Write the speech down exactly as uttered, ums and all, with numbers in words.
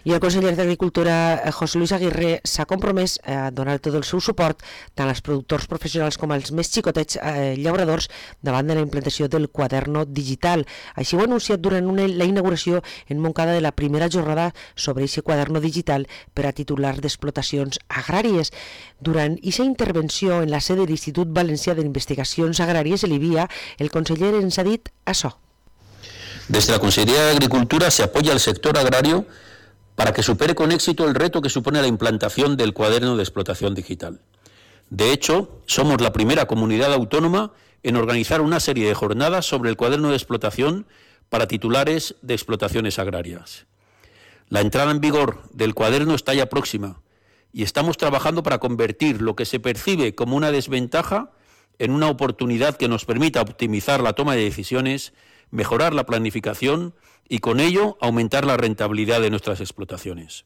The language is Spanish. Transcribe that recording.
I el conseller d'Agricultura, José Luis Aguirre, s'ha compromès a donar tot el seu suport tant als productors professionals com als més xicotets eh, llauradors davant de la implantació del quaderno digital. Així ho ha anunciat durant una, la inauguració en Montcada de la primera jornada sobre aquest quaderno digital per a titulars d'explotacions agràries. Durant aquesta intervenció en la sede de l'Institut Valencià d'Investigacions Agràries, l'I V I A, el conseller ens ha dit això. Desde la Consejería de Agricultura se apoya al sector agrario para que supere con éxito el reto que supone la implantación del cuaderno de explotación digital. De hecho, somos la primera comunidad autónoma en organizar una serie de jornadas sobre el cuaderno de explotación para titulares de explotaciones agrarias. La entrada en vigor del cuaderno está ya próxima y estamos trabajando para convertir lo que se percibe como una desventaja en una oportunidad que nos permita optimizar la toma de decisiones, mejorar la planificación y con ello aumentar la rentabilidad de nuestras explotaciones.